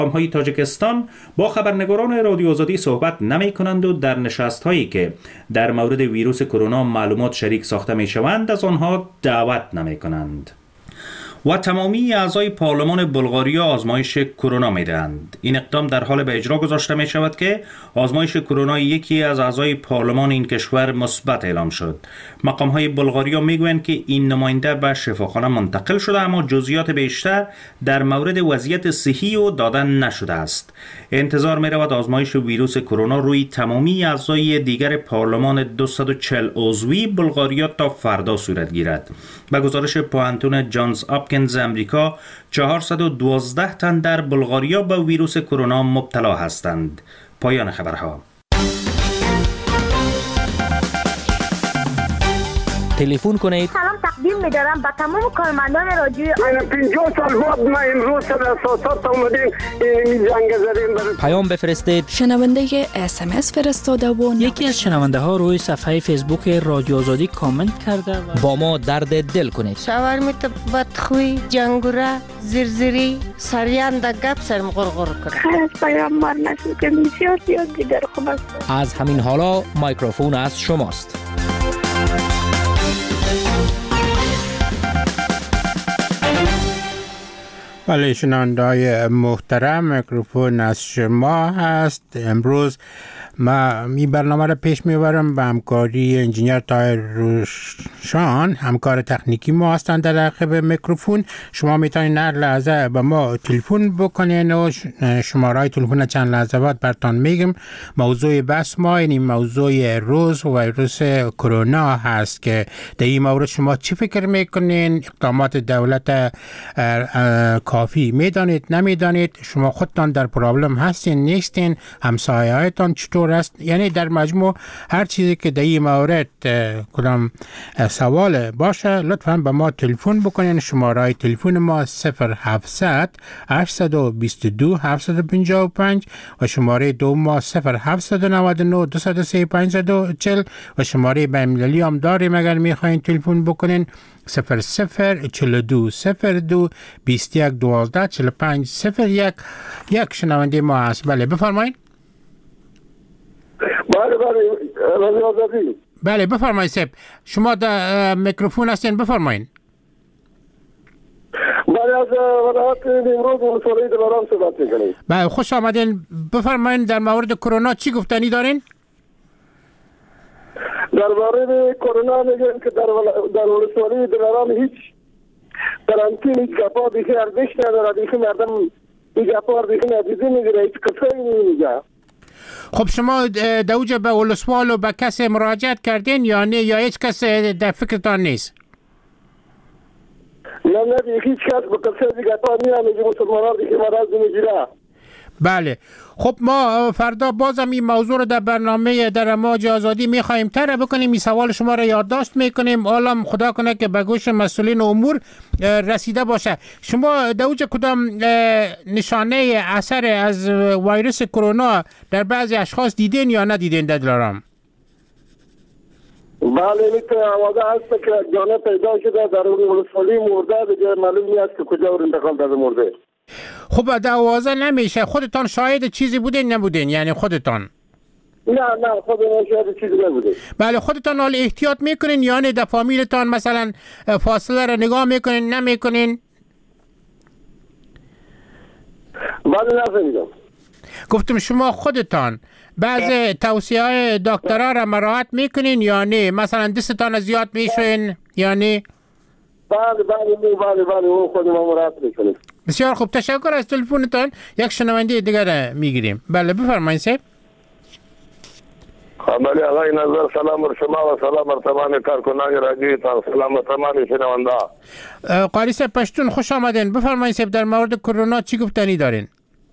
های تاجیکستان با خبرنگاران رادیو آزادی صحبت نمی کنند و در نشست هایی که در مورد ویروس کرونا معلومات شریک ساخته می شوند از آنها دعوت نمی کنند. و تمامی اعضای پارلمان بلغاریا آزمایش کرونا می دهند. این اقدام در حال به اجرا گذاشته می شود که آزمایش کرونا یکی از اعضای پارلمان این کشور مثبت اعلام شد. مقام های بلغاریا می گویند که این نماینده به شفاخانه منتقل شده، اما جزئیات بیشتر در مورد وضعیت صحی او داده نشده است. انتظار می رود آزمایش ویروس کرونا روی تمامی اعضای دیگر پارلمان 240 عضوی بلغاریا تا فردا صورت گیرد. به گزارش پوهنتون جانز هاپکینز امریکا، 412 تن در بلغاریا به ویروس کرونا مبتلا هستند. پایان خبرها. تلفن کنید. سلام تقدیم می‌دارم به تمام کارمندان رادیو. 50 سال بعد ما امروز سر اساسات اومدیم این جنگ زدیم. پیام بفرستید. شنونده SMS فرستاده و یکی از شنونده ها روی صفحه فیسبوک رادیو آزادی کامنت کرده و با ما درد دل کنید. شاورمیت بدخوی، جنگوره، زرزری، سریان دا گپ سرم غرغر کنه. خیلی از پیام مار نشد که بسیار دیگر خوب است. از همین حالا مایکروفون از شماست. بله شنونده‌های محترم، میکروفون از شما هست. امروز ما این برنامه را پیش میبرم به همکاری انجینیر طاهر روشان، همکار تکنیکی ما هستند در عقب میکروفون. شما میتونید هر لحظه به ما تلفن بکنین و شماره تلفن چند لحظه بعد براتون میگم. موضوع بحث ما این موضوع روز ویروس کرونا هست که در این مورد شما چی فکر میکنین؟ اقدامات دولت کافی میدانید نمیدانید؟ شما خودتان در پرابلم هستین نیستین؟ همسایه‌هایتان چطور است؟ یعنی در مجموع هر چیزی که در این مورد کدام سوال باشه لطفاً به ما تلفن بکنین. شماره تلفن ما 0700 822 755 و شماره دو ما 0799 235 540 و شماره بین‌المللی هم داریم اگر میخواین تلفن بکنین 0042 02 21 12 45 01. یک شنونده ما هست. بله بفرمایید. بله بفرمایید صاحب، شما در میکروفون هستین، بفرمایید. بله از ولایت نیمروز ولسوالی دلارام صحبت میکنید. بله خوش آمدین. بفرمایید در مورد کرونا چی گفتنی دارین؟ در مورد کرونا میگن که در ولسوالی دلارام هیچ قرنطینه هیچ گپا دیگه ارزش نداره. دیگه مردم این گپا دیگه ندیده میگیره، هیچ کسی نمیگه. خب شما دوجه به ولسوال و به کسی مراجعت کردین یا نه، یا هیچ کس در فکرتان نیست؟ نه دیگه هیچ کس به کسی دیگه گپا نمیگه. مسلمانان دیگه مرض نمیگیره. بله خب ما فردا بازم این موضوع رو در برنامه در امواج آزادی میخوایم طرح بکنیم. این سوال شما رو یادداشت میکنیم. عالم خدا کنه که به گوش مسئولین امور رسیده باشه. شما دوجه کدام نشانه اثر از ویروس کرونا در بعضی اشخاص دیدین یا ندیدین در دلارام؟ بله میتونه آوازه هست که جانه پیدا شده در ولسوالی مرده، دیگه معلوم نیست که کجا انتقال داده مرده. خب دوازه نمیشه. خودتان شاهد چیزی بودین نبودین؟ یعنی خودتان؟ نه خودتان شاهد چیزی نبودین. بله خودتان حال احتیاط میکنین یا نه در فامیلتان مثلا فاصله را نگاه میکنین نمیکنین؟ بله نفهمیدم. گفتم شما خودتان بعض توصیه های دکترها را مراعات میکنین یا نه؟ مثلا دستتان زیاد میشوین یا نه؟ بله اون خودم مراعات میکنیم. بسیار خوب، تشکر از تلفنتان. یک شنونده دیگر میگیریم. بله بفرمایید صاحب. بله آقای نظر سلام بر شما و سلام بر تمام کارکنان رادیو تا سلام بر تمام شنونده. قاری صاحب پشتون خوش آمدین. بفرمایید صاحب در مورد کرونا چی گفتنی دارین؟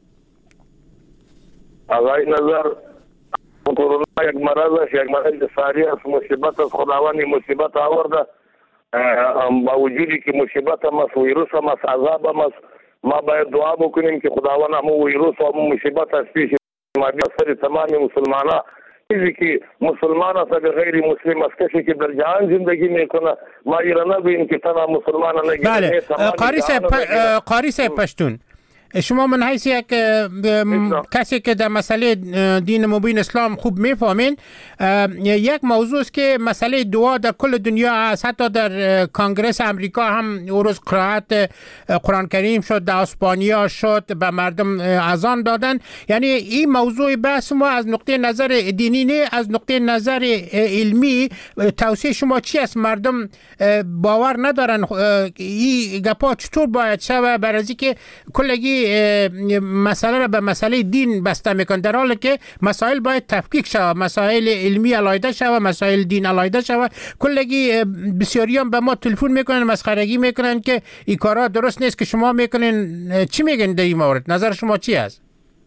آقای نظر کرونا یک مرض است، یک مرض ساری است، مصیبت است. خداوند مصیبت آورده. با وجودی که مصیبت هم است، ویروس هم است، عذاب هم است، ما باید دعا بکنیم که خداوند همون ویروس و همون مصیبت از پیش ما بیاسر تمام مسلمانان. چیزی که مسلمان است به غیر مسلم است، کسی که در جهان زندگی میکنه ما ایران نبینیم که تنها مسلمان نگیره. بله قاری صاحب پشتون شما من حیث یک کسی که در مسئله دین مبین اسلام خوب میفهمین، یک موضوع است که مسئله دعا در کل دنیا است. حتی در کنگرس امریکا هم روز قرائت قرآن کریم شد، در اسپانیا شد، به مردم اذان دادن. یعنی این موضوع بحث ما از نقطه نظر دینی نه، از نقطه نظر علمی توصیه شما چی است؟ مردم باور ندارن این گپا چطور باید شود، برای اینکه کلگی مسئله را به مسئله دین بسته میکن، در حالی که مسائل باید تفکیک شود، مسائل علمی علیحده شود، مسائل دین علیحده شود. کلگی بسیاریان به ما تلفن میکنن، مسخرگی میکنن که این کارا درست نیست که شما میکنین. چی میگن در این مورد؟ نظر شما چی است؟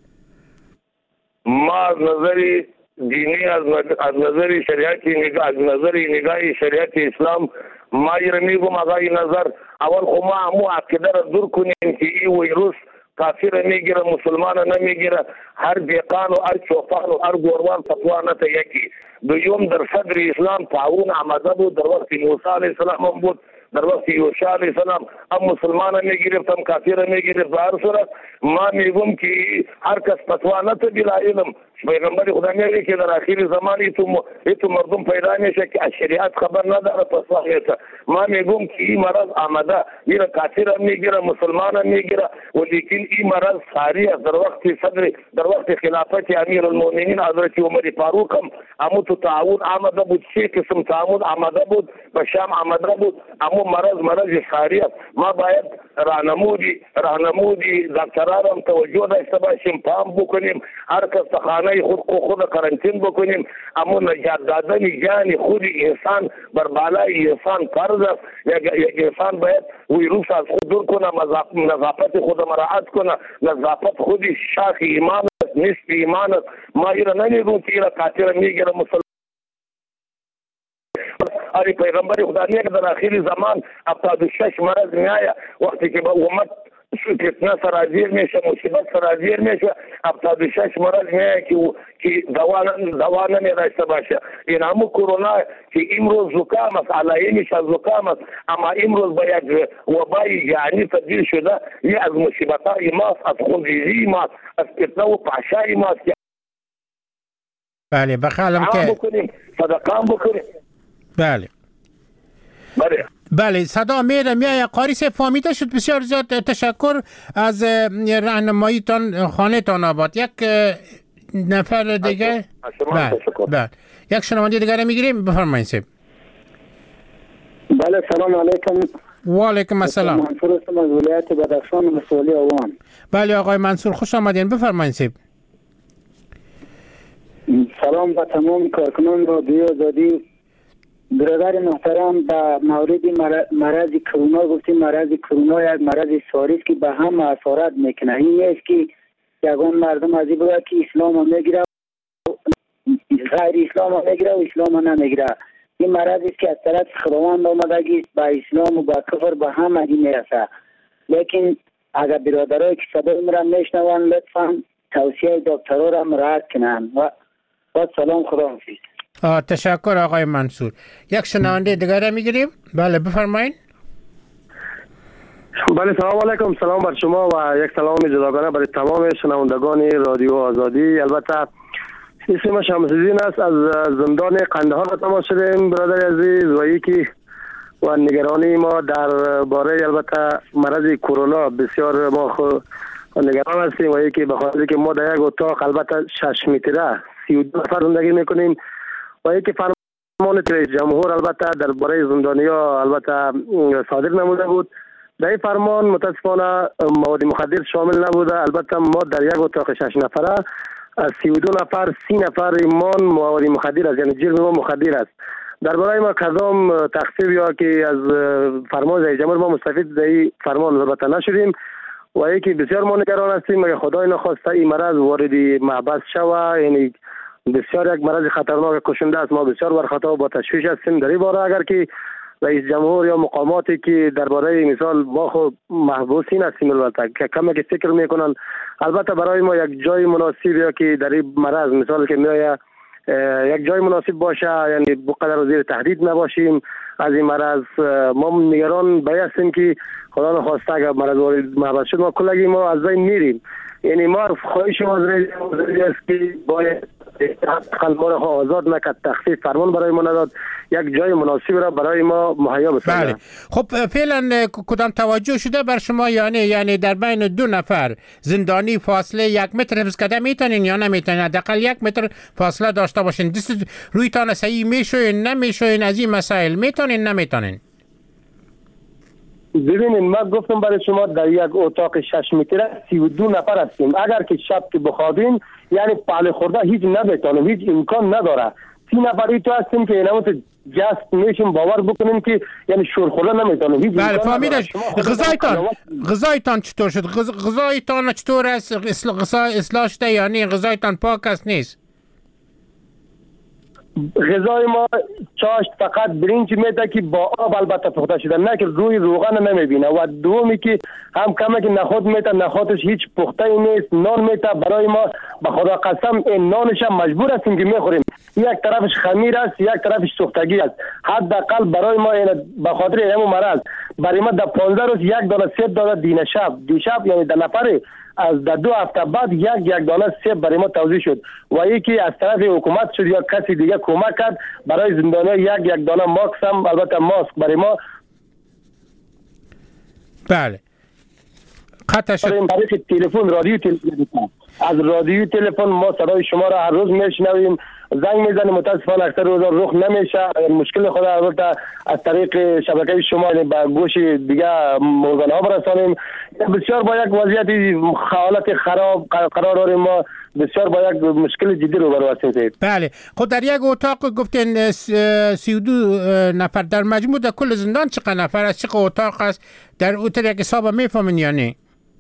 ما از نظر دینی، از نظر شریعتی نگاه، از نظر نگاه شریعت اسلام ما میگم آقای نظر اول خو ما همو عقیده را دور کنیم که این ویروس کافر نمیگیره، مسلمان نمیگیره، هر دیقان و هر چوپان و هر گوروان فتوانت یکی. دوم در صدر اسلام تعاون آمده بود، در وقت موسی علیه السلام هم بود، در وقت یوشع علیه السلام هم مسلمان میگرفت هم کافر میگرفت. به هر صورت ما میگم که هر کس فتوانت بلا علم، پیغمبر خدا میگه که در آخر زمان ایتو مردم پیدا میشه که از شریعت خبر نداره پسوایت. ما میگم که این مرض آمده، میره کافر هم میگیره، مسلمان هم میگیره، ولیکن این مرض ساری است. در وقت خلافت امیر المؤمنین حضرت عمر فاروق هم امو تو تعاون آمده بود، 3 قسم تعاون آمده بود، به شام آمده بود. امو مرض ساری است. ما باید راهنمودی دکتران هم توجه داشته باشیم، پام بکنیم، هر کس خانه خود قرنطین بکنیم. اما نجات دادن جان خود انسان بر بالای انسان فرض است. یک انسان باید ویروس از خود دور کنه، نظافت خود مراعات کنه. نظافت خود شاخ ایمان است، نصف ایمان است. ما ایره نمیگم که ایره کافر میگیره، مسلمان. آری پیغمبر خدا میگه در آخر زمان 76 مرض میآید، وقتی که با امت فتنه سرازیر میشه، مصیبت سرازیر میشه، 76 مرض میآید که دوا نمیداشته باشه. این همون کرونا که امروز زکام است، علائمش از زکام است، اما امروز با یک وبای جهانی تبدیل شده. یه از مصیبت‌های ماست، از خونریزی ماست، از فتنه و فحشای ماست. بله بخالم که صدقام بکنیم. بله صدا میره قاری صاحب فهمیده شد. بسیار زیاد تشکر از راهنماییتان، خانه‌تان آباد. یک نفر دیگه. بله یک شنونده دیگه میگیریم، بفرمایید صاحب. بله سلام علیکم. و علیکم السلام. منصور هستم از ولایت بدخشان، مسئولی آوان. بله آقای منصور خوش آمدین، بفرمایید صاحب. سلام به تمام کارکنان رادیو آزادی. برادر محترم، به مورد مرض کرونا گفتیم. مرض کرونا یک مرض ساری است که به هم اثرات میکنه. این نیست که یگان مردم از این بگه که اسلام هم میگیره، غیر اسلام هم میگیره و اسلام هم نمیگیره. این مرض است که از طرف خداوند آمدگی به اسلام و به کفر به هم میرسه. لیکن اگر برادرای که صدای مرا میشنون لطفا توصیه دکترها را مراعات کنن. و سلام، خدا حافظ. تشکر آقای منصور. یک شنونده دیگر میگیریم. بله بفرمایید. بله سلام علیکم. سلام بر شما و یک سلام جداگانه برای تمام شنوندگان رادیو آزادی. البته اسم شمس‌الدین است، از زندان قندهار تماس شدیم برادر عزیز. و یکی و نگرانی ما در باره البته مرض کرونا بسیار ما نگران هستیم. و یکی به خاطر که ما در یک اتاق البته 6 متره 32 نفر زندگی میکنیم. و یکی فرمان رئیس جمهور البته درباره زندانیا البته صادر نموده بود. در این فرمان متاسفانه مواد مخدر شامل نبوده. البته ما در یک اتاق 6 نفره از 32 نفر 30 نفر ایمان مواد مخدر است، یعنی جرم ما مخدر است. درباره ما کدام تخفیف یا که از فرمان رئیس جمهور ما مستفید در این فرمان البته نشدیم. و یکی بسیار ما نگران هستیم مگر خدای نخواسته این مرض وارد محبس شود. یعنی بسیار یک مرض خطرناک کشنده است. ما بسیار بر خطا با تشویش هستیم در این باره. اگر که رئیس جمهور یا مقاماتی که درباره مثال ما خود محبوسین هستیم البته که کمی که فکر میکنن البته برای ما یک جای مناسب یا که در این مرض مثال که میآید یک جای مناسب باشه، یعنی بقدر زیر تهدید نباشیم از این مرض. ما نگران به هستیم که خدا نخواسته اگر مرض وارد محبت شد ما کلگی ما از بین میریم. یعنی ما خواهش ما است که باید ما را آزاد نکرد، تخفیف فرمان برای ما نداد، یک جای مناسب را برای ما مهیا بسازد. بله. خب فعلا کدام توجه شده بر شما؟ یعنی در بین دو نفر زندانی فاصله 1 متر حفظ کرده میتونین یا نمیتونین؟ حداقل 1 متر فاصله داشته باشین. دست رویتان صحیح میشوین نمیشوین؟ از این مسائل میتونین نمیتونین؟ ببینید ما گفتم برای شما در یک اتاق 6 متره 32 نفر هستیم. اگر که شب که بخوابیم یعنی پهل خورده هیچ نمیتونیم، هیچ امکان نداره. 3 نفری تو هستیم که اینمون جست میشیم باور بکنیم که یعنی شور خورده نمیتونیم. هیچ بله فهمیدم. غذایتان چطور شد؟ غذایتان چطور است؟ اصلاح شده یعنی غذایتان پاک است نیست؟ غذای ما چاشت فقط برنج میده که با آب البته پخته شده، نه که روی روغن نمیبینه. و دومی که هم کمک نخود میده، نخودش هیچ پخته ای نیست. نان میده برای ما به خدا قسم این نانش هم مجبور هستیم که میخوریم. یک طرفش خمیر است، یک طرفش سوختگی است. حداقل برای ما به خاطر این مرض برای ما در 15 روز یک دانه سیب داده دیشب یعنی در نفر از در 2 هفته بعد یک دانه سیب برای ما توزیع شد و یکی از طرف حکومت شد یا کسی دیگه کمک کرد برای زندانیان یک دانه ماسک هم البته ماسک برای ما. بله قطع شد. برای تلفن رادیو تلفن از رادیو تلفن ما صدای شما را هر روز میشنویم، زنگ میزنیم، متاسفانه اکثر روزا رخ نمیشه. مشکل خود البته از طریق شبکه شما به گوش دیگه ارگان ها برسانیم. بسیار با یک وضعیت حالت خراب قرار داریم، ما بسیار با یک مشکل جدی روبرو هستیم. بله خود در یک اتاق گفتین 32 نفر در مجموع در کل زندان چقدر نفر است؟ چقدر اتاق است؟ در اتاق یک حساب میفهمین یا نه؟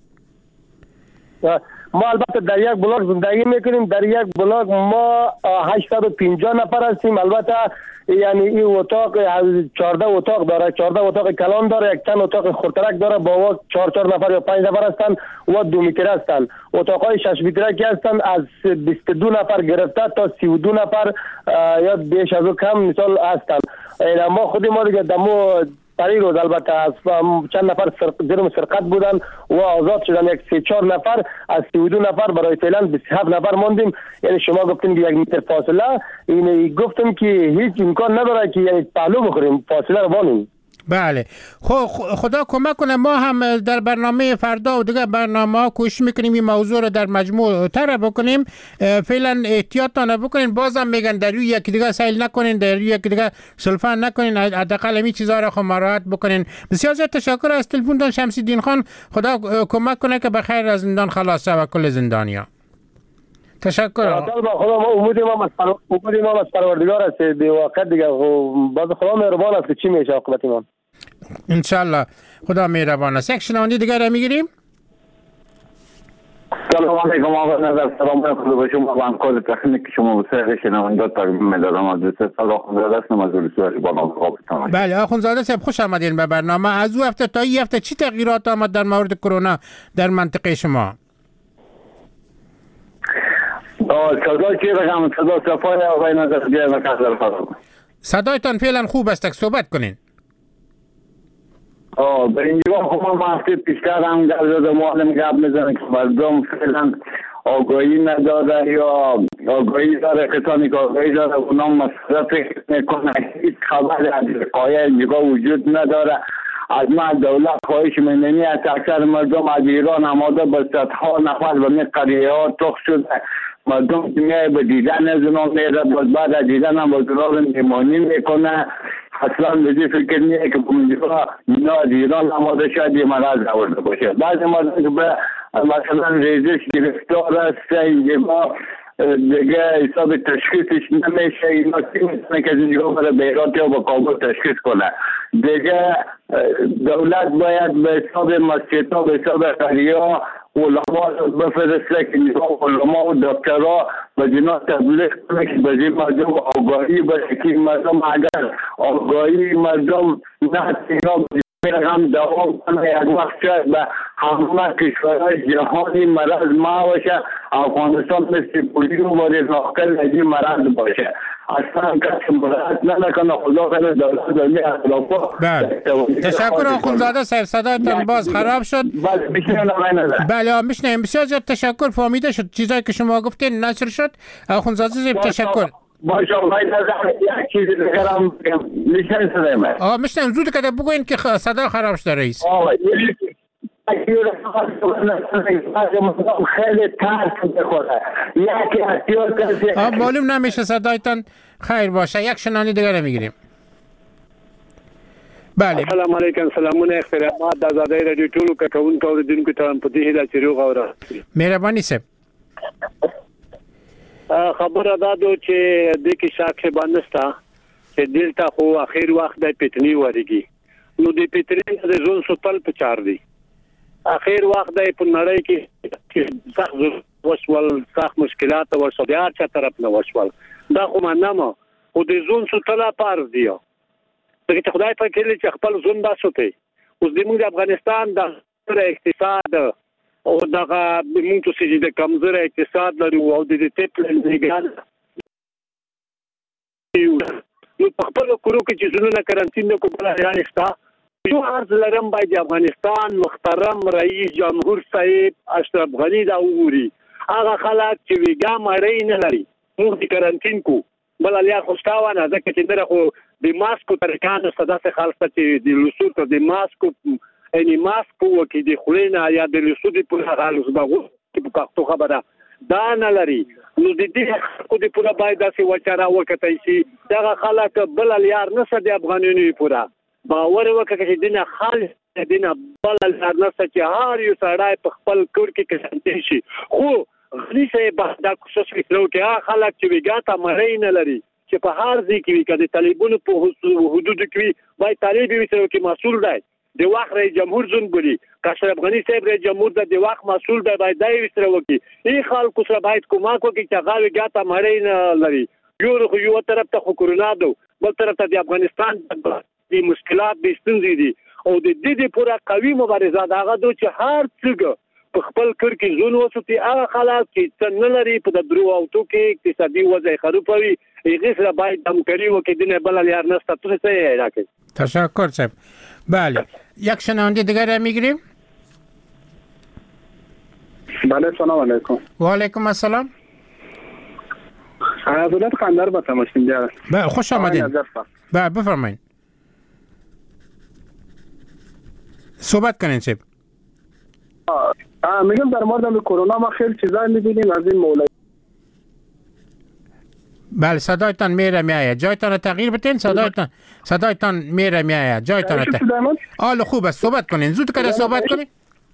ما البته در یک بلاک زندگی میکنیم. در یک بلاک ما 850 نفر هستیم. البته یعنی این اتاق 14 اتاق داره، 14 اتاق کلان داره، یک چند اتاق خورترک داره با 4 نفر یا 5 نفر هستند و 2 متر هستند. اتاقای 6 متره که هستند از 22 نفر گرفته تا 32 نفر یا بیش از او کم مثال هستند. ما خود ما دیگه دمو روز البته از چند نفر جرم سرقت بودن و آزاد شدن، یک 3-4 نفر از 32 نفر برای فعلا 27 نفر موندیم. یعنی شما گفتین که 1 متر فاصله، این گفتم که هیچ امکان نداره که یعنی پهلو بخوریم، فاصله رو بانیم. بله خدا کمک کنه. ما هم در برنامه فردا و دیگه برنامه ها کوشش میکنیم این موضوع رو در مجموع تر بکنیم. فعلا احتیاطتان بکنین. بازم میگن در روی یکی دیگه سیل نکنین، در روی یکی دیگه سلفان نکنین، حداقل همین چیزا رو مراعات بکنین. بسیار زیاد تشکر از تلفنتون شمس‌الدین خان. خدا کمک کنه که بخیر از زندان خلاص و کل زندانیا. تشکر. خدا ما امید ما از پروردگار است. به واقع دیگه باز خدا مهربان است که چی میشه عاقبت ما. ان شاء الله خدا مهربان است. یک شنونده دیگه را میگیریم. سلام علیکم آقا نظر، سلام علیکم به شما و همکار تکنیک شما. بسیار شنونده تقدیم می‌دارم از دوست آخوندزاده هستم از اروسیه با نام. بله آخوندزاده صاحب خوش آمدین به برنامه. از او هفته تا این هفته چی تغییرات آمد در مورد کرونا در منطقه شما؟ صدا چی بگم؟ صدا صفای آقای نظر بیای مکسر فرام. صدایتان فعلا خوب است، صحبت کنین. به اینجا خب ما هفته پیش کردم گرزاد معلم گپ میزنه که مردم فعلا آگاهی نداره یا آگاهی داره، کسانی که آگاهی داره اونا مصرف میکنه، هیچ خبر از قایه اینجا وجود نداره. از ما دولت خواهش مننی است اکثر مردم از ایران آماده به صدها نفر و می قریه ها تخ شده. مردم که میای به دیدن از اونا میره، بعد از دیدن هم با زرار میمانی میکنه. اصلا به فکر نیه که اینا از ایران آماده شاید یه مرض آورده باشه. بعضی مردم که به مثلا ریزش گرفتار است اینجا دیگه حساب تشخیصش نمیشه. اینا چی میتونه که از اینجا برای بیرات یا با کابل تشخیص کنه. دیگه دولت باید به حساب مسجد ها، به حساب قریه ها علما بفرسته که نظام علما و دکترها و جنا تبلیغ کنه که به این مردم آگاهی باشه که مردم اگر آگاهی مردم نه اینا هم دوام کنه یک وقت شاید به همه کشورهای جهانی مرض ما باشه، افغانستان مثل پولیو باید ناقل نجی مرض باشه. اصلا کسی مرض نکنه. خدا کنه دولت دمی اطلافا. تشکر آخونزاده صاحب، صدایتان باز خراب شد. بله بشنیم. بله میشنیم. بسیار زیاد تشکر، فهمیده شد چیزایی که شما گفتین نشر شد. آخونزاده صاحب تشکر. باشه یک چیزی دیگرم بگم. میشنیم صدای من؟ میشنیم. زود کده بگوین که صدا خراب شده رئیس. خیلی ترس بخوره. یکی احتیاط کنید. معلوم نمیشه صدایتان. خیر باشه. یک شنانی دیگر میگیریم. بله. السلام علیکم. سلامونه احترامات د آزادۍ رادیو ټولو کارکونکو اوریدونکو ته په دې هیله چې روغ او راسته. مهرباني صاحب. خبره دا ده چې د کې شاک باندې ستا چې دلته خو اخر وخت د پټنی ورګي. نو د پټنی د ځون سوتل په چار دی. اخر وخت د په نړۍ کې سخت وشول، سخت مشکلات او سودیات چې طرف نه وشول. دا خو مننه خو د ځون سوتل پار دی. دغه خدای په کې چې خپل ځون دا سوتي. اوس د موږ افغانستان د اقتصاد او دغه موږ چې د کمزور اقتصاد لرو او د تپل نگان نو په خپل کورو کې چې زونه کرانتین کو بل اعلان شتا. یو عرض لرم باید افغانستان محترم رئیس جمهور صاحب اشرف غنی دا وګوري. هغه خلک چې ویګا مړی نه لري موږ د کرانتین کو بل الیا خوشتاوانه ځکه چې دغه خو د ماسکو ترکانه صداسه خالصه چې د لوسوت د ماسکو اني ماسکو کې د خلینا یا د لوسوت په حالت باغو په کاستو خبره دا نه لري. نو د دې خو د پورا باید داسې وچاره وکړای شي. دغه خلک بل الیار نه سد افغانونی پورا باور وکړي چې دنه خالص دنه بل الیار نه چې هر یو سړی په خپل کور کې کسانته شي. خو غنی صاحب دا کوشش وکړو چې خلک چې وګاته مړی نه لري چې په هر ځای کې وي کده طالبونو په حدود کې وای طالب وي چې مسؤل دی د وخت رئیس جمهور زون ګوري. اشرف غنی صاحب رئیس جمهور د وخت مسؤل دی باید دی وسره وکي. ای خلکو سره باید کومک وکړي چې هغه وګاته مړی نه لري. یو طرف ته کورونا دو، بل طرف ته د افغانستان د مشکلات د ستونزې دي او د دې پورا قوي مبارزه دغه دو چې هر څه په خپل کور کې زون وسوتي. هغه خلک چې څنګه لري په د درو او تو کې اقتصادي وضع خرابوي هغه سره باید همکاري وکړي. دنه بل یار نه ستاسو څه راکړي. تشکر صاحب. بله یک شنونده دیگر میگیریم. بله سلام علیکم. و علیکم السلام. حضرت قندر با تماشین جا. بله خوش آمدین. بله بفرمایید. صحبت کنین صاحب. میگم در مورد کرونا ما خیلی چیزا می‌بینیم از این مولای. بله صدایتان میره میآید. جایتان تغییر بدین. صدایتان میره میآید. جایتان حال خوب است. صحبت کنین. زود کده صحبت کنین.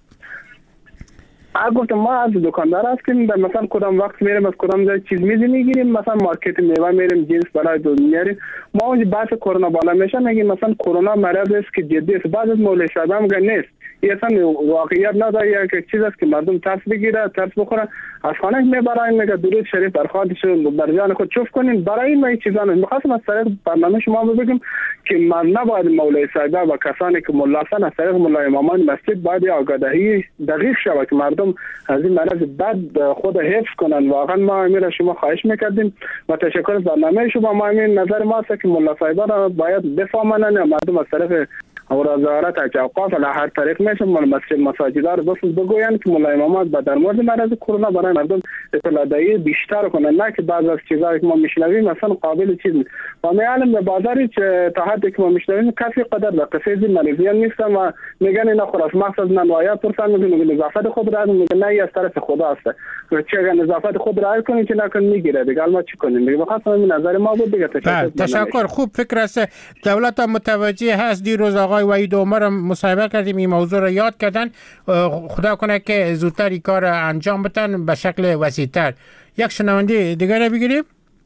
گفتم ما از دکاندار هستیم مثلا کدام وقت میریم از کدام جای چیز میگیریم. مثلا مارکت میوه میریم جنس برای دو میاریم. ما اونجا بحث کرونا بالا میشه میگیم مثلا کرونا مرض است که جدی است. بعضی از مولای شده میگن نیست. این اصلا واقعیت نداره یا که چیز است که مردم ترس بگیره ترس بخوره از خانه میبرن میگه درود شریف بر خاطرش بر جان خود چوف کنین. برای این چیزا میخواستم از طریق برنامه شما بگم که من نباید مولای صاحب و کسانی که ملا هستند از طریق مولای امامان مسجد باید آگاهی دقیق شود که مردم از این مرض بد خود حفظ کنن. واقعا ما امیر شما خواهش میکردیم و تشکر از برنامه شما. ما امیر نظر ما است که ملا صاحب را باید بفهمانن مردم از طرف اور وزارت اوقاف علی هر طریق میشه مساجد را بس بگویند که مولای امامات در مورد مرض کرونا برای مردم اطلاع دهی بیشتر کنند، نه که بعض از چیزایی که ما میشنویم مثلا قابل چیز نیست. و میعلم به بازاری که تا حدی که ما میشنویم کسی قدر به قصه مریضیان نیستن و میگن اینا خلاص مقصد نوایات پرسان میگن نظافت خود را میگن نه از طرف خدا است. چه اگر نظافت خود را کنین که نکن میگیره دیگه ما چی کنیم دیگه. بخاطر این نظر ما بود دیگه. تشکر. خوب فکر است. دولت متوجه هست. دیروز آقای وحید عمر مصاحبه کردیم این موضوع را یاد کردن. خدا کنه که زودتر این کار انجام بدن به شکل وسیع‌تر. یک شنونده دیگر بگیریم.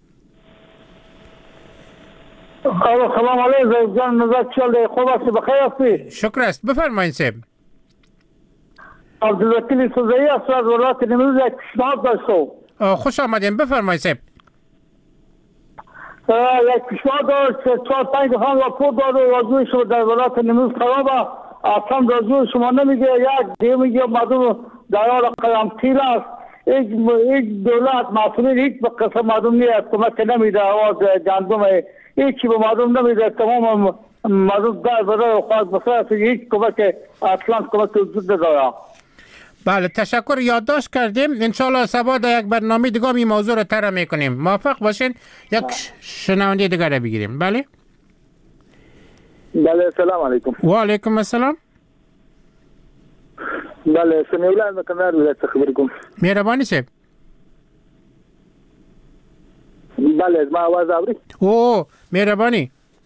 سلام علیکم جان نزد چل خوب است بخیر هستی؟ شکر است. بفرمایید صاحب. عبدالوکیل سوزایی است از ولایت نیمروز. یک پیشنهاد داشتم. خوش آمدین. بفرمایید صاحب. یک پیشنهاد داشت که 4-5 دفعه راپور داد و واجبی شد در ولایت نیمروز خراب اصلا راجع شما نمیگه یک دیگه میگه مردم در حال قرنطینه است. هیچ دولت مسئولین هیچ به قسم مردم نیست کمک نمیده آواز گندم هیچی به مردم نمیده تمام مردم در برای خواهد بسر هیچ کمک اصلا کمک وجود نداره. بله تشکر یادداشت کردیم انشالله سبا در یک برنامه دیگه این موضوع رو طرح میکنیم موافق باشین یک شنونده دیگه رو بگیریم. بله بله سلام علیکم. و علیکم السلام. بله سمیولا از کانال ولایت خبر کوم. مهربانی صاحب. بله ما आवाज اوري. او مهربانی.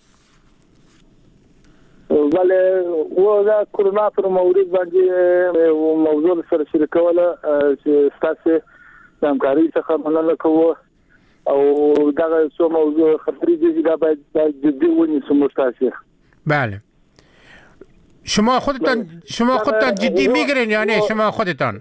بله و دا کرونا پر مورید باندې موضوع سره شریکوله چې تاسو د همکارۍ څخه مننه کوو او دا څو موضوع خبرې دي دا باید جدي ونیسو موږ تاسو. بله شما خودتان جدی میگیرین یا نه شما خودتان؟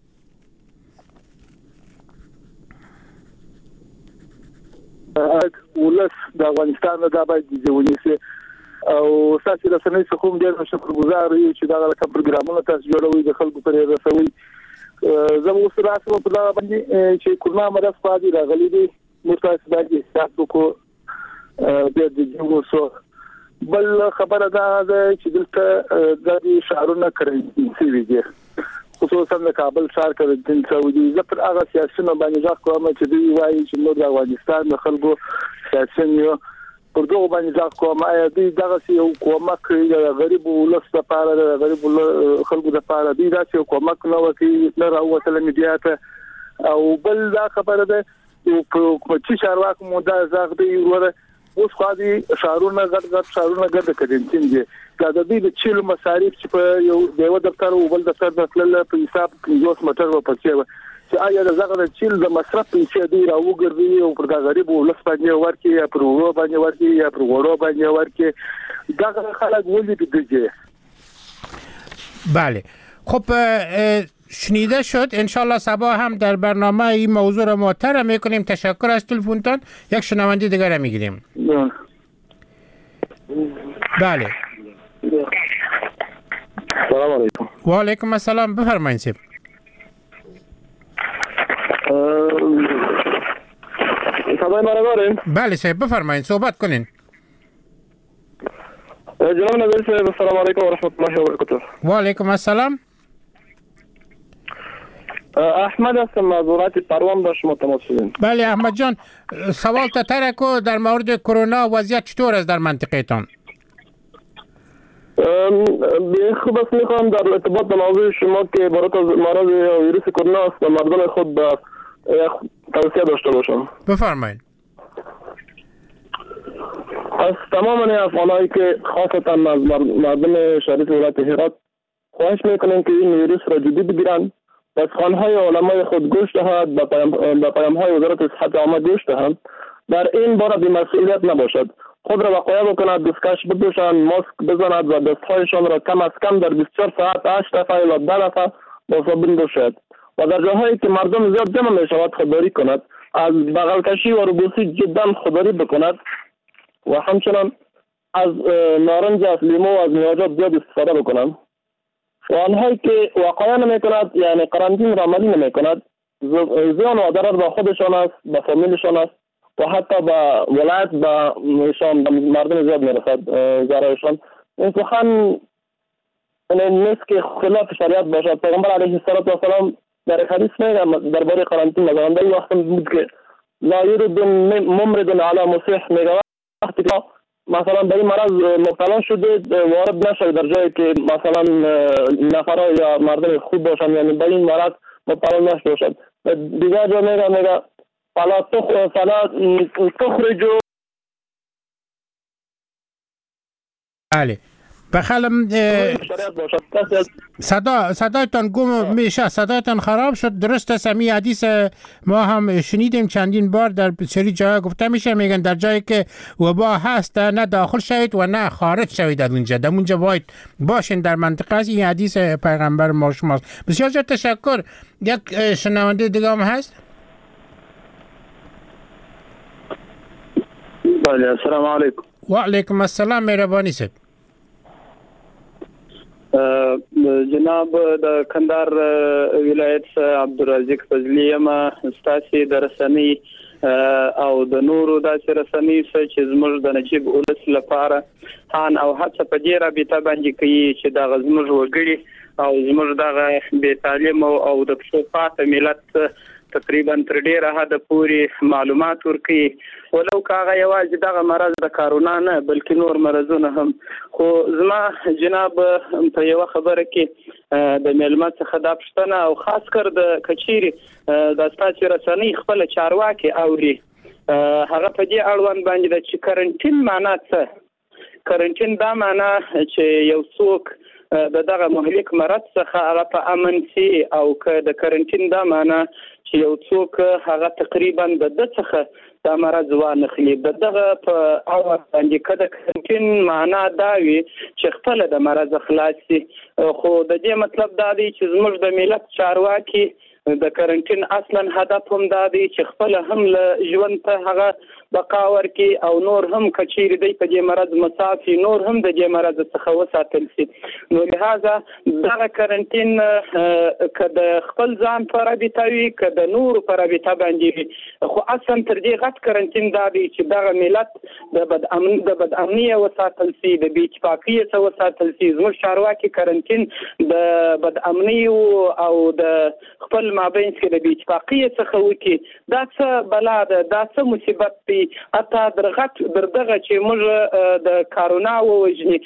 ولس د افغانستان د باید جدي ونیسي او ساسي رسنۍ څخه هم ډېر شکرګزار یو چې دا کوم پروګرامونه تاسو جوړوي د خلکو پرې رسوي. زموږ سره تاسو په دا باندې چې کورنا مرز پاتې راغلي دي متاسف باندې تاسو کو د دې وسو بل خبره ده چې دلته د شعارونه کړی سی ویږي خصوصا د کابل ښار کې د سعودي زفر هغه سیاسيونو باندې ځکه کوم چې دوی وایي چې موږ د افغانستان د خلکو سیاسيونو پر دغه باندې ځکه کوم دوی دغه یو کومک کوي د غریب ولس لپاره د غریب خلکو لپاره دوی دا چې کومک نه وکړي نه راوته میډیا ته او بل دا خبره ده چې چارواکو مو دا ځکه دی ور اوس خو دې شهرونه ګډ شهرونه ګډ کړي دي دا د دې چیل مصارف چې په یو دیو دفتر او بل دفتر د خپل په حساب کې یو سمټر و پچې چې آیا د زغه چیل د مصرف پیسې دی راوګرځي او پر دا غریب ولس باندې ورکي یا پر ورو باندې ورکي یا پر وړو باندې ورکي دا خلک ولې دیږي. بله خب شنیده شد انشالله صبا هم در برنامه این موضوع را مطرح میکنیم. تشکر از تلفنتان. یک شنونده دیگر را میگیریم. بله سلام علیکم. و علیکم السلام بفرمایید صاحب. صدای ما را دارین؟ بله صاحب بفرمایید صحبت کنین. جناب نظری صاحب السلام علیکم و رحمت الله و برکاته. و علیکم السلام. احمد هستم از ولایت پروان با شما تماس شدیم. بله احمد جان سوال تا کو در مورد کرونا وضعیت چطور است در منطقه تان؟ خوب است میخوام در ارتباط با موضوع شما که عبارت از مرض ویروس کرونا است و مردم خود به توصیه داشته باشم. بفرمایید. از تمام افغانایی که خاصتا از مردم شریف ولایت هرات خواهش میکنیم که این ویروس را جدی بگیرند و از خانهای علمای خود گوش دهد به پیامهای وزارت صحت عامه گوش دهند. در این باره بی‌مسئولیت نباشد. خود را وقایع بکند، دستکش بپوشند، ماسک بزند و دستهایشان را کم از کم در 24 ساعت 8 دفعه یا 10 دفعه با صابون بشوید و در جاهایی که مردم زیاد جمع می شود خودداری کند. از بغل کشی و روبوسی جدا خودداری بکند و همچنان از نارنج، از لیمو و از میوه‌جات زیاد استفاده بکنند. و آنهایی که واقعا نمی کند یعنی قرنطینه را عملی نمی کند زیان و ضرر به خودشان است، به فامیلشان است و حتی به ولایت به مردم زیاد می رسد ضررشان. این سخن نیست که خلاف شریعت باشد. پیغمبر علیه السلام در حدیث میگه درباره قرنطینه مزنده این وقت بود که لا یرد ممرض علی مصح میگه وقتی که مثلا به این مرض مبتلا شدید وارد نشوید در جایی که مثلا نفرها یا مردم خوب باشن یعنی به این مرض مبتلا نشده باشد. دیگر جا میگه فلا تخرجوا. بله بخلم صدایتان گم میشه، صدایتان خراب شد. درست است همین حدیث ما هم شنیدیم چندین بار در بسیاری جاها گفته میشه، میگن در جایی که وبا هست نه داخل شوید و نه خارج شوید از اونجا، در اونجا باید باشین در منطقه است. این حدیث پیغمبر ما شماست. بسیار زیاد تشکر. یک شنونده دیگه هم هست. بله السلام علیکم. و علیکم السلام مهربانی صاحب. جناب د کندهار ولایت عبدالرزاق فضلی ما استاسي درسنی او د نورو داسې رسنۍ چې زموږ د نجیب ولس لپاره هان او هڅه په دې رابطه باندې کوي چې د زموږ وګړي او زموږ د بې تعلیم او د پښتو ملت تقریبا تر ډیره حد پورې معلومات ورکړي ولو کاغه یوازې دغه مرض د کرونا نه بلکې نور مرزونه هم خو زما جناب په یو خبره کې د میلمه څخه د پښتنه او خاص کر د کچيري د ستاسو رسنۍ خپل چارواکي اوري هغه په دې اړوند باندې د کارنټین معنا څه کارنټین دا معنا چې یو څوک دغه مهلک مرض څخه هغه په امن سي او که د کارنټین دا معنا چې یو څوک هغه تقریبا د څخه د مرض وانخلي دغه په اول باندې کده کارنټین معنا دا وي چې خپل د مرض خلاصي خو د دې مطلب دا دی چې زموږ د ملت چارواکي د کارنټین اصلا هدف هم دا دی چې خپل هم له ژوند ته هغه بقا ورکړي او نور هم کچيري دی په دې مرض مسافي نور هم د دې مرض څخه وساتل شي نو لہذا دا کارنټین کده خپل ځان پر رابطوي کده نور پر رابطه باندې خو اصلا تر دې غټ کارنټین دا دی چې دا ملت د بد امنیه وساتل شي د بې اتفاقیه څخه وساتل شي زموږ چارواکي کارنټین د بد امنیه او د خپل مابین کې د بې اتفاقیه څخه وکي دا څه بلا ده دا څه مصیبت دی اته درغه چې موږ د کرونا ووجني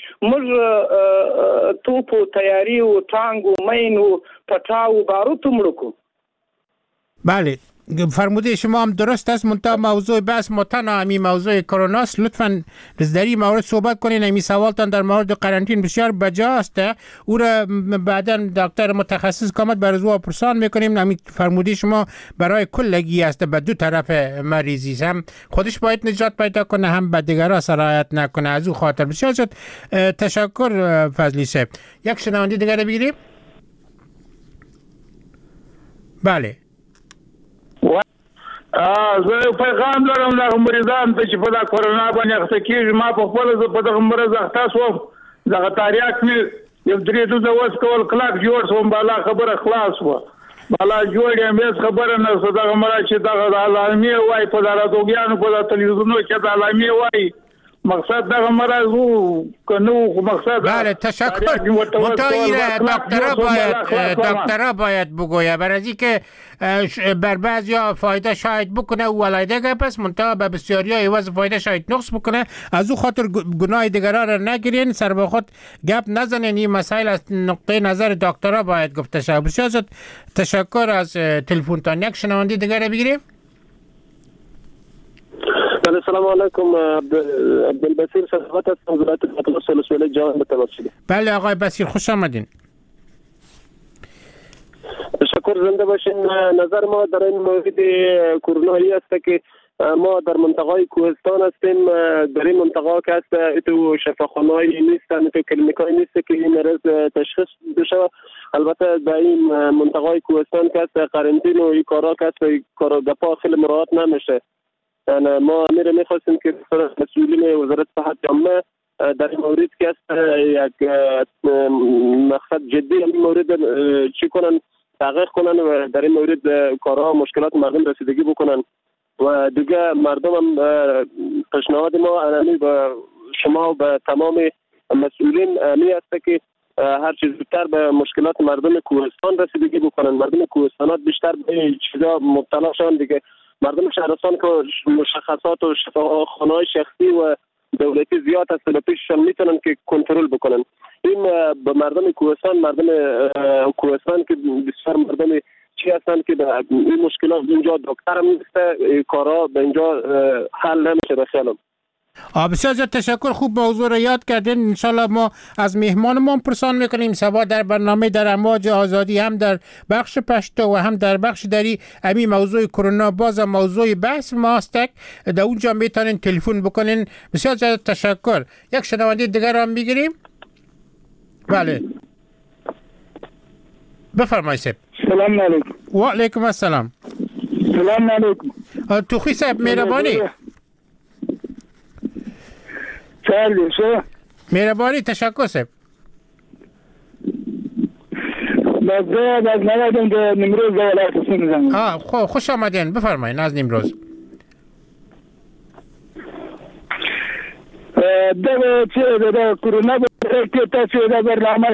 موږ توپو تیاری او ټانګو مینو پټاو باروتو مړکو بله فرموده شما هم درست است منتها موضوع بحث متنا همی موضوع کرونا است لطفاً در این مورد صحبت کنین همی سوالتان در مورد قرنطین بسیار بجا است او را بعدا دکتر متخصص کامت بر زو پرسان میکنیم همی فرموده شما برای کلگی است به دو طرف مریضی هم خودش باید نجات پیدا کنه هم به دیگرها سرایت نکنه از او خاطر بسیار شد تشکر فضلی صاحب یک شنونده دیگر بگیریم بله زه پیغام لرم د مریضان ته چې په دا کرونا باندې اخته کېږي ما په خپل په دغه مرض اخته شوم دغه تاریخ مې یو درې دوزه وس کول کلاک جوړ شوم بالا خبره خلاص وه بالا جوړ یم هېڅ خبره نه شته دغه مرض چې دغه د علامې وایي په دا راډیوګانو په دا تلویزیونو کې د علامې وایي مقصد دغه مرض و کنو مقصد بله تشکر دکترها باید بگوید برای از اینکه بر بعضیا فایده شاید بکنه و ولایده گپ است منتها به بسیاری ها عوض فایده شاید نقص بکنه از او خاطر گناه دیگران را نگیرین سر به خود گپ نزنین این مسائل از نقطه نظر دکترها باید گفته شود بسیار تشکر از تلفنتان یک شنونده دیگر بگیریم السلام علیکم عبدالبصیر صحبت از وزارت اطلاعات ولسوالی جان متوسلی بله آقای بصیر خوش آمدین تشکر زنده باشین نظر ما در این مورد کرونایی است که ما در منطقه کوهستان هستیم در این منطقه که است تو شفاخانه‌ای نیستن تو کلینیکای نیست که این مرض تشخیص بشه البته در این منطقه کوهستان که است قرنطین و این کارا که است کارا دفاع خیلی مراعات نمیشه ما میخواستیم که مسئولین وزارت صحت جامعه در این مورد که است یک مقصد جدی این مورد چی کنن تحقیق کنن و در این مورد کارها مشکلات مردم رسیدگی بکنن و دیگه مردم هم پیشنهاد ما انمی به شما و به تمام مسئولین می است که هر چیز زودتر به مشکلات مردم کوهستان رسیدگی بکنن مردم کوهستانات بیشتر به چیزا مبتلا شدن دیگه مردم شهرستان که مشخصات و شفاخانه‌های شخصی و دولتی زیاد است و پیششان میتونن که کنترل بکنن این به مردم کوهستان که بسیار مردم چی هستن که این مشکلات اینجا دکتر هم نیسته کارا به اینجا حل نمیشه به خیالم بسیار زیاد تشکر خوب موضوع را یاد کردین انشالله ما از مهمانمون پرسان میکنیم سبا در برنامه در امواج آزادی هم در بخش پشتو و هم در بخش دری امی موضوع کرونا باز موضوع بحث ماستک در اونجا میتونین تلفن بکنین بسیار زیاد تشکر یک شنونده دیگر هم میگیریم بله بفرمایید سلام علیکم و علیکم السلام سلام علیکم توخی صاحب مهربانی چالی شو مهربانی تشکر صاحب باید از نوادم در نمروز در ولایت سند میزنم. خوش آمدین، بفرمایید از نیمروز. در کرونا که تصویر برنامه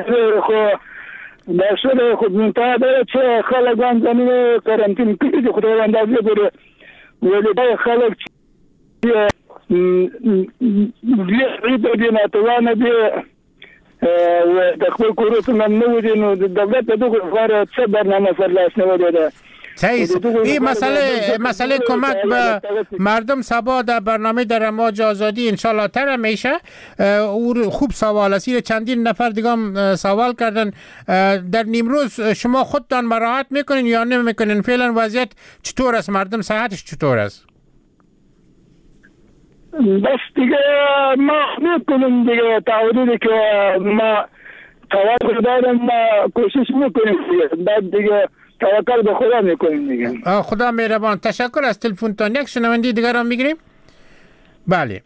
داشته خود منتها داره چه خلقان زمین کرانتین کردی خدا اندازه بره ولی باید خلق چیه زیاد بودی نتوانه بی و دخل کروت من نودین و دولت دو فار چه برنامه فرلاش نوده. صحیح. این مسئله کمک به مردم سبا در برنامه در امواج آزادی انشالله تر میشه. او خوب سوال است. چندین نفر دیگه هم سوال کردن. در نیمروز شما خودتان مراعات میکنین یا نمیکنین؟ فعلا وضعیت چطور است؟ مردم صحتش چطور است؟ بس دیگه ما میکنیم دیگه تعهدی که ما توقع داریم ما کوشش میکنیم دیگه. بعد دیگه توکل به خدا میکنیم دیگه. خدا مهربان. تشکر از تلفنتان. یک شنونده دیگر هم میگیریم. بله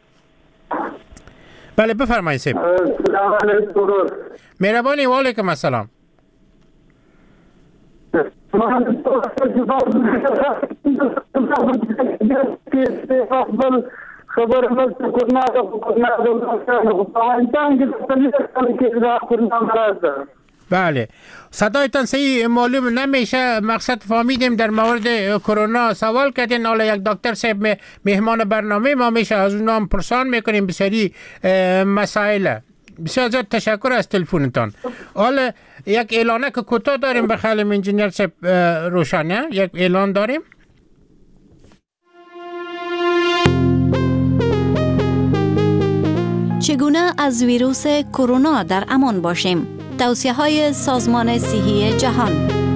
بفرمایید سیب. سلام علیکم. مهربانی. و علیکم السلام. خبر مست کرونا بله صدایتان صحیح معلوم نمیشه. مقصد فهمیدیم در مورد کرونا سوال کردین. حالا یک دکتر صاحب مهمان برنامه ما میشه، از اونها هم پرسان میکنیم بسیاری مسائل. بسیار زیاد تشکر از تلفنتان. حالا یک اعلانه که کوتاه داریم به خیلی انجینیر صاحب روشانه. یک اعلان داریم. چگونه از ویروس کرونا در امان باشیم؟ توصیه‌های سازمان صحی جهان.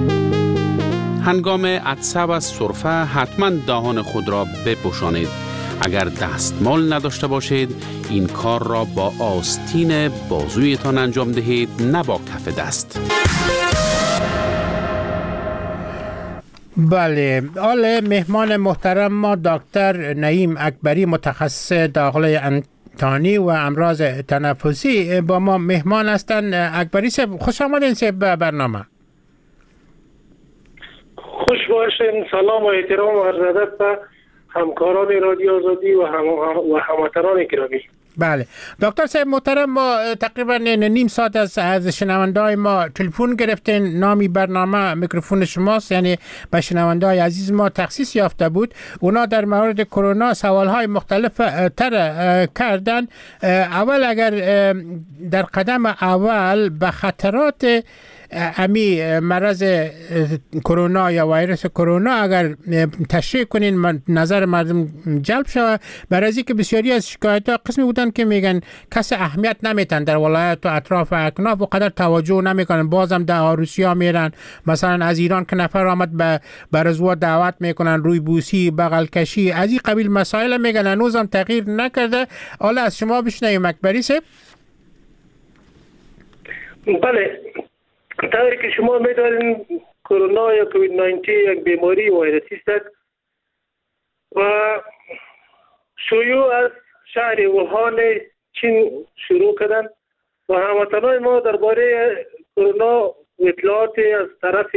هنگام عطسه و سرفه حتما دهان خود را بپوشانید. اگر دستمال نداشته باشید این کار را با آستین بازویتان انجام دهید، نه با کف دست. بله، حالا مهمان محترم ما دکتر نعیم اکبری متخصص داخله تانی و امراض تنفسی با ما مهمان هستند. اکبری صاحب خوش آمدین صاحب به برنامه. خوش باشین. سلام و احترام و عرض ادب به همکاران رادیو آزادی و هموطنان گرامی. بله دکتر صاحب محترم، ما تقریبا نیم ساعت از شنونده‌های ما تلفن گرفتین. نامی برنامه میکروفون شماست، یعنی به شنونده‌های عزیز ما تخصیص یافته بود. اونا در مورد کرونا سوال‌های مختلف تر کردن. اول اگر در قدم اول به خطرات امی مرض کرونا یا ویروس کرونا اگر تشریح کنین نظر مردم جلب شود، برای اینکه بسیاری از شکایت‌ها قسمی بودن که میگن کسی اهمیت نمیتن در ولایت و اطراف اکناف و قدر توجه نمیکنن، بازم در عروسی‌ها میرن. مثلا از ایران که نفر آمد به رضوا دعوت میکنن، روی بوسی، بغل کشی، از این قبیل مسائل میگن. هنوزم تغییر نکرده. حالا از شما بشنویم اکبری صاحب. بله، طوری که شما می‌دانید کرونا یا کووید 19 یک بیماری ویروسی است و شیوع از شهر ووهان چین شروع کردند و هموطنان ما درباره کرونا اطلاعات از طرف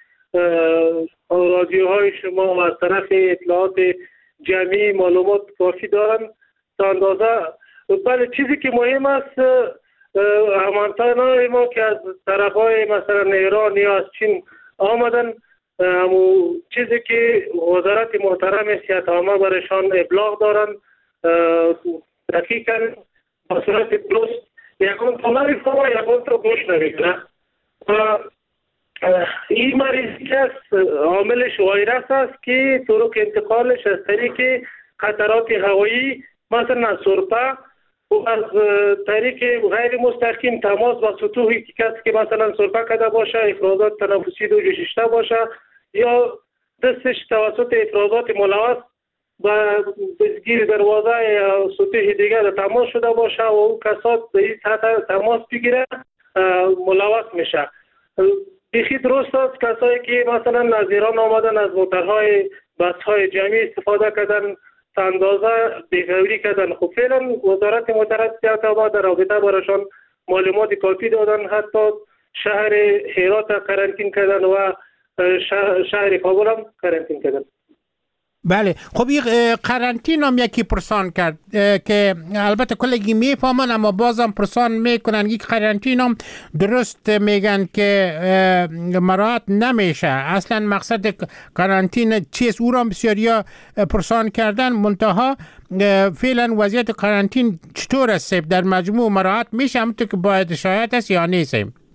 رادیوهای شما و از طرف اطلاعات جمعی معلومات کافی دارند تا اندازه. بله، چیزی که مهم است هموطنان ما که از طرفای مثلا ایران یا از چین آمدن، همون چیزی که وزارت محترم صحت عامه برایشان ابلاغ دارن دقیقاً با صورت درست یکون تو نمیفهمه یکون تو گوش نمیکنه. و این مریضی که عاملش ویروس است که طرق انتقالش از طریق قطرات هوایی، مثلا سرفه و از طریق غیر مستقیم تماس با سطوحی کسی که مثلا سرفه کرده باشه، افرازات تنفسی دو جوششته باشه یا دستش توسط افرازات ملوث و دستگیر دروازه یا سطوح دیگر تماس شده باشه و اون کسات به این سطح تماس بگیره ملوث میشه. بیخی درست است کسایی که مثلا از ایران آمدن از موترهای بسهای جمعی استفاده کردن اندازه بی‌غوری کردن. خب فعلا وزارت محترم صحت عامه در رابطه برایشان معلومات کافی دادن، حتی شهر هرات قرنطین کردن و شهر کابل هم قرنطین کردن. بله خب این قرنطین هم یکی پرسان کرد که البته کلگی میفهمن اما بازم پرسان میکنن یک قرنطین هم درست میگن که مراعات نمیشه. اصلا مقصد قرنطین چیست او را بسیاریا پرسان کردن، منتها فعلا وضعیت قرنطین چطور است؟ در مجموع مراعات میشه همونطور که باید شاید است یا نیست؟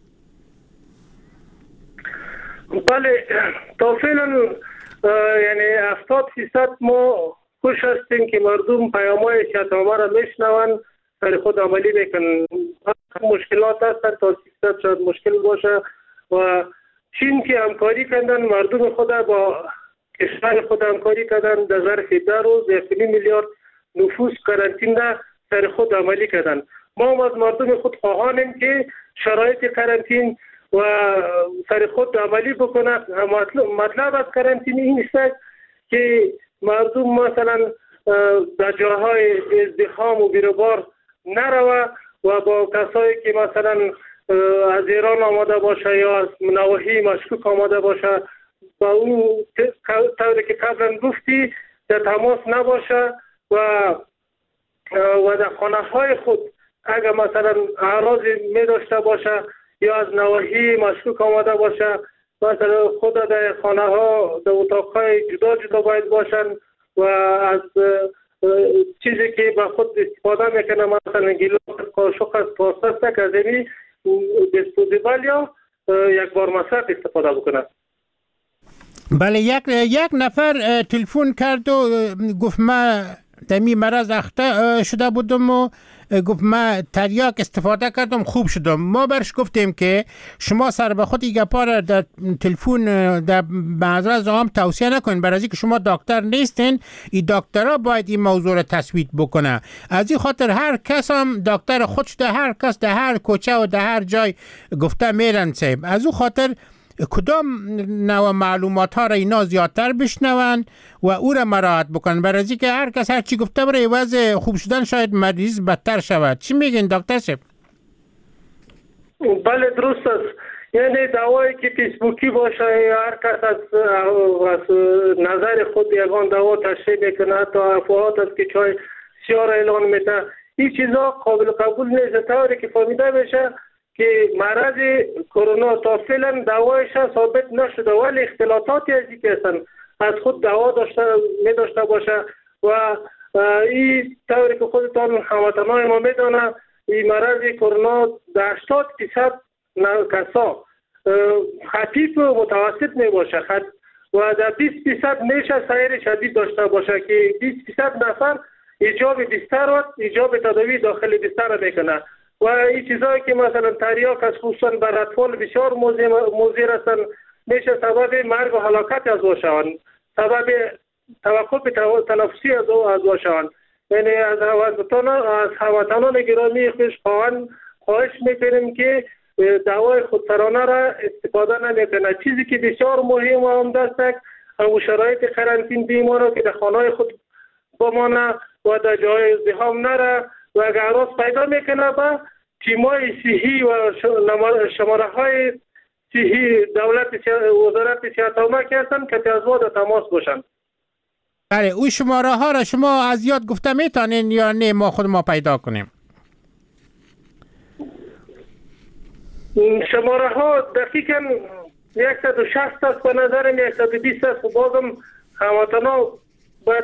بله تا فعلا یعنی 70% ما خوش هستیم که مردم پیام‌های صحت‌آموز را میشنون، سر خود عملی میکنن. مشکلات هست تا 30% شاید مشکل باشه و چین که همکاری کردن، مردم خود با کشور خود همکاری کردن، در ظرف 10 روز 1.5 میلیارد نفوس قرنطین را سر خود عملی کردن. ما هم از مردم خود خواهانیم که شرایط قرنطین و سر خود عملی بکنه. مطلب از قرنطینه این است که مردم مثلا در جاهای ازدحام و بیروبار نروه و با کسایی که مثلا از ایران آماده باشه یا از نواحی مشکوک آماده باشه با اون طوری که قبلا گفتی در تماس نباشه و در خانه های خود اگر مثلا اعراضی می داشته باشه یا از نواحی مشکوک آماده باشه، مثلا خود در خانه ها در اتاقهای جدا جدا باید باشن و از چیزی که به خود استفاده میکنه مثلا گیلاس، قاشق است، کاسه است که از اینی دیسپوزیبل یا یک بار مصرف استفاده بکنه. بله یک نفر تلفن کرد و گفت ما دمی مرض اخته شده بودم و گفت من تریاک استفاده کردم خوب شدم. ما برش گفتیم که شما سر به خود این گپا را در تلفن در معذرت هم توصیه نکنین، برای اینکه شما دکتر نیستین. این دکترها باید این موضوع را تثبیت بکنه. از این خاطر هر کس هم دکتر خودش در هر کس در هر کوچه و در هر جای گفته میرن صاحب. از اون خاطر کدام نوع معلومات ها را اینا زیادتر بشنون و او را مراعات بکنن، برای اینکه هر کس هر چی گفته برای وضع خوب شدن شاید مریض بدتر شود. چی میگین دکتر صاحب؟ بله درست است. یعنی دوایی که فیسبوکی باشه یا هر کس از نظر خود یگان دوا تشریح میکنه تا افواهات است که چای سیاه را اعلان میده، این چیزا قابل قبول نیست. طوری که فهمیده میشه که مرض کرونا تا فعلا دوایش ثابت نشده ولی اختلاطاتی از این که هستن از خود دوا داشته باشه و این طوری که خودتان هموطنان ما میدانه این مرض کرونا در 80% کسا خفیف و متوسط می باشه و در 20% میشه سایر شدید داشته باشه که 20% نفر ایجاب بستر و ایجاب تداوی داخل بستر میکنه و این چیزایی که مثلا تریاک از خصوصا بر اطفال بسیار مضر هستند میشه سبب مرگ و هلاکت از او شوند، سبب توقف تنفسی از او شوند. یعنی از هموطنان گرامی خواهش میکنیم که دوای خودسرانه را استفاده نمیکنه. چیزی که بسیار مهم و عمده است همون شرایط قرنطین بیمارا که در خانه خود بمانه و در جای ازدحام نره و اگر اعراض پیدا میکنه با تیمای صحی و شماره های صحی دولت وزارت صحت عامه که هستن که از ما در تماس باشن. بله اون شماره ها را شما از یاد گفته میتونین یا نه ما خود ما پیدا کنیم؟ شماره ها دقیقا 160 است به نظرم 120 است و بازم هموطنا باید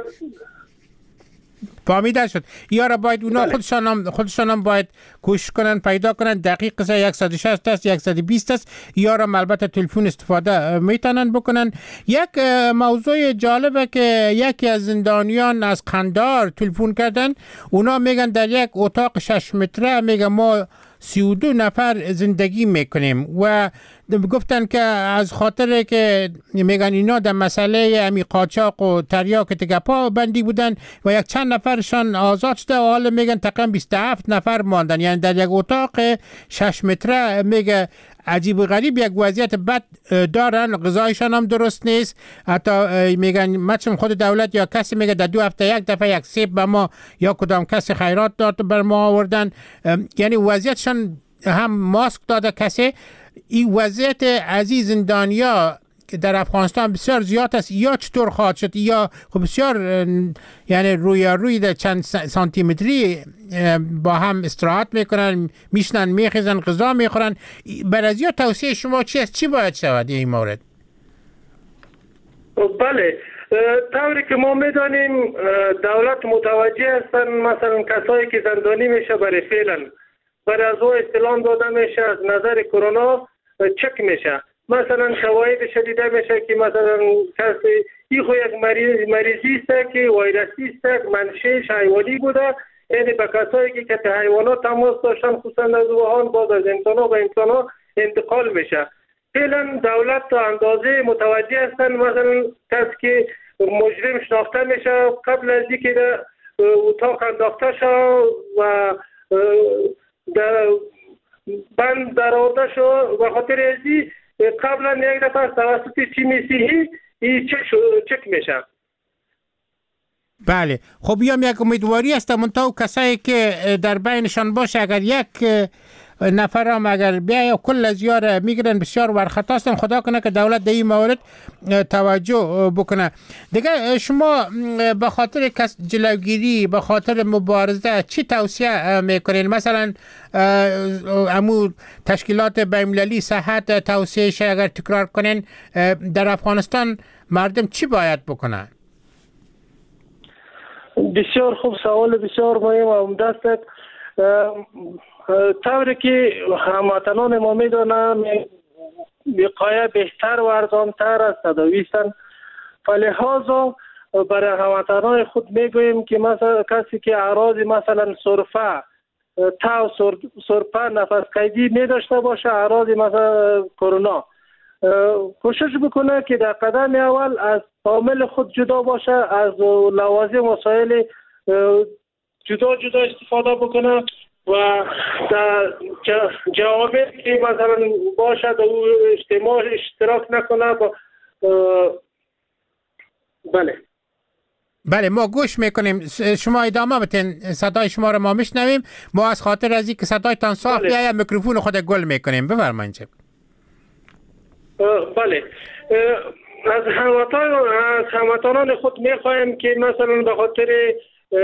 فهمیده شد. یا را باید اونا خودشان هم باید کوشش کنن پیدا کنن. دقیق 160 است 120 است. یا را البته تلفن استفاده میتونن بکنن. یک موضوع جالبه که یکی از زندانیان از قندهار تلفن کردن. اونا میگن در یک اتاق 6 متره میگن ما 32 نفر زندگی میکنیم و گفتن که از خاطر که میگن اینا در مسئله امی قاچاق و تریاک تگپا بندی بودن و یک چند نفرشان آزاد شده و حالا میگن تقریبا 27 نفر ماندن. یعنی در یک اتاق 6 متره میگه عجیب و غریب یک وضعیت بد دارن. غذایشان هم درست نیست. حتی میگن مثلا خود دولت یا کسی میگه در 2 هفته یک دفعه یک سیب به ما یا کدام کسی خیرات داد بر ما آوردن. یعنی وضعیتشان هم ماسک داده کسی این وضعیت عزیز زندانیا که در افغانستان بسیار زیاد است، یا چطور خواهد شد؟ یا خب بسیار یعنی روی در چند سانتی متری با هم استراحت میکنن، میشنن، میخیزن، غذا میخورن. بعد از یا توصیه شما چی است؟ چی باید شود این مورد؟ بله، طوری که ما میدانیم دولت متوجه هستن مثلا کسایی که زندانی میشه برای فعلا برای از او استعلام داده میشه، از نظر کرونا چک میشه. مثلا شواهد شدیده میشه که مثلا کسی این خو یک مریضی است که ویروسی است، منشأش حیوانی بوده، یعنی به کسایی که حیوانات تماس داشتن خصوصا از ووهان باز از انسان‌ها به انسان‌ها انتقال میشه. فعلا دولت تا اندازه متوجه هستن مثلا کسی که مجرم شناخته میشه قبل از اینکه در اتاق انداخته شد و در بند در آورده شد، و خاطر ازی قبلا یک دفعه توسط تیم صحی این چک میشه. بله، خب بیام یک امیدواری است منتها کسایی که در بینشان باشه اگر یک نفر هم اگر بیای کل از یار میگیرن بسیار ورخطاستن. خدا کنه که دولت در این مورد توجه بکنه. دیگه شما به خاطر جلوگیری، به خاطر مبارزه چی توصیه میکنین؟ مثلا امو تشکیلات بین‌المللی صحت توصیهش اگر تکرار کنین در افغانستان مردم چی باید بکنن؟ بسیار خوب، سوال بسیار مهم و عمده است. طوری که هموطنان ما میدانند وقایه بهتر و ارزانتر از تداوی است، فلهذا برای هموطنان خود میگوییم که مثلا کسی که اعراض مثلا سرفه، سرفه، نفس قیدی میداشته باشه، اعراض مثلا کرونا، کوشش بکنه که در قدم اول از عامل خود جدا باشه، از لوازم وسایل جدا استفاده بکنه و در جوامع که مثلا باشد او اشتراک نکنه. بله ما گوش میکنیم، شما ادامه بتین، صدای شما رو ما میشنویم. ما از خاطر از اینکه صدایتان صاف بیاید میکروفون خود گل میکنیم. بفرمایید. بله، از هموطنان خود میخواهیم که مثلا به خاطر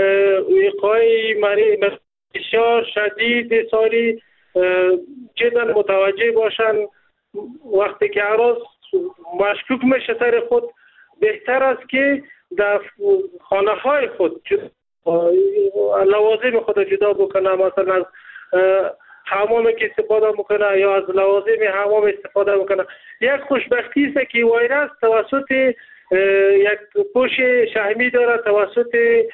وقایع بسیار شدید ساری جدا متوجه باشن. وقتی که اعراض مشکوک میشه سر خود، بهتر است که در خانه های خود لوازم خود جدا بکنه، مثلا از حمام که استفاده میکنه یا از لوازم حمام استفاده میکنه. یک خوشبختی است که ویروس توسط یک پوش شحمی داره، توسط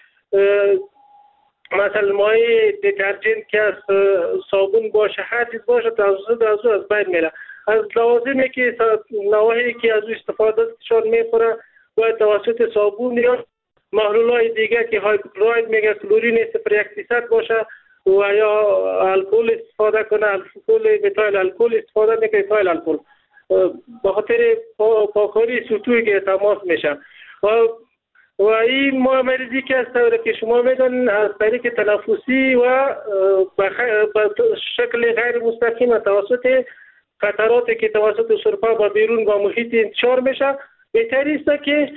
مثلا مایع دیترجنت که از صابون باشه، هر چیز باشه، توسط از بین میره. از لوازمی که نواحی که از استفاده شون میخوره باید توسط صابون یا محلولای دیگه که هایپوکلوراید میگه کلورین 0.1% باشه و یا الکل استفاده کنه، الکل متایل الکل استفاده میکنه، متایل الکل به خاطر پاکاری سطوحی که تماس میشه. و این مریضی که از که شما میدونید از طریق تنفسی و به شکل غیر مستقیم توسط قطراتی که توسط سرفه و بیرون و محیط انتشار میشه، بهتری است که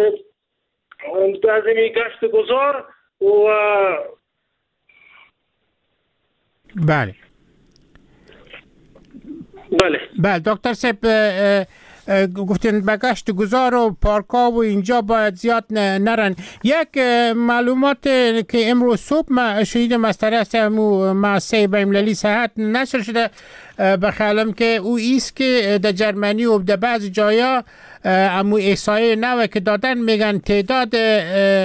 از این گشت گذار و بله دکتر صاحب گفتین به گشت گذار و پارکا و اینجا باید زیاد نرن. یک معلومات که امروز صبح ما شنیدم از طرف مؤسسه بین‌المللی صحت نشر شده به خیالم که او ایست که در جرمنی و در بعض جایا امو احصایه نوه که دادن میگن تعداد